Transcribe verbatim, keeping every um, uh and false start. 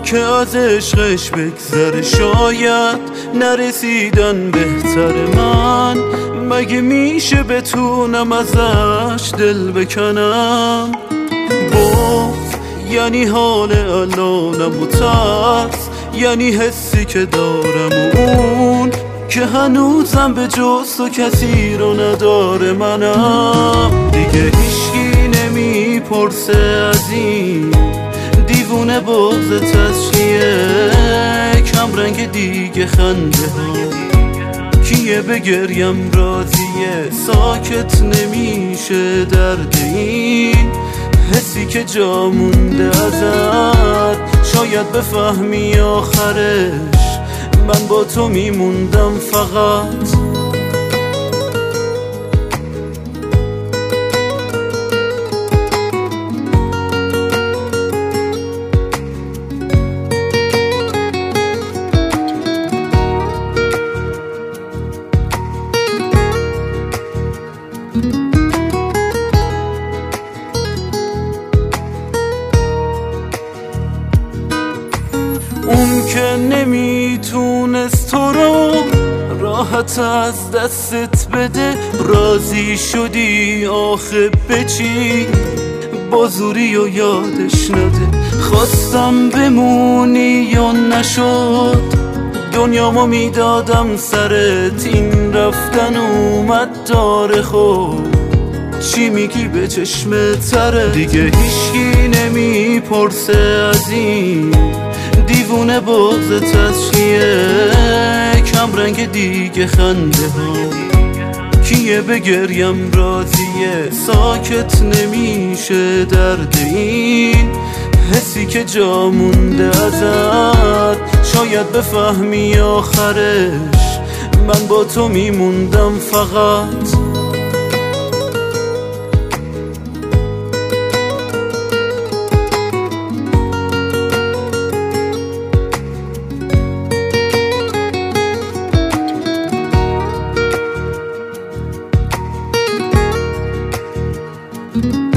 که از عشقش بگذره، شاید نرسیدن بهتر. من مگه میشه بتونم ازش دل بکنم؟ بغض یعنی حال الانم و ترس یعنی حسی که دارم و اون که هنوزم به جز تو کسی رو نداره. منم دیگه هیچکی نمیپرسه از این دیوونه بغضت از چیه، کم رنگ دیگه خنده ها کیه بگریم راضیه، ساکت نمیشه درد این حسی که جا مونده ازت. شاید بفهمی آخرش من با تو میموندم فقط. اون که نمیتونست تو رو راحت از دستت بده، راضی شدی آخه به چی؟ با زوری و یادش نده. خواستم بمونی یا نشد، دنیامو میدادم سرت، این رفتن اومد داره. خب چی میگی به چشم تره؟ دیگه هیچکی نمیپرسه از این دیوونه بغضت از چیه، کم رنگ دیگه خنده ها کیه بگریم راضیه، ساکت نمیشه درد این حسی که جا مونده ازت. شاید بفهمی آخرش من با تو میموندم فقط. thank you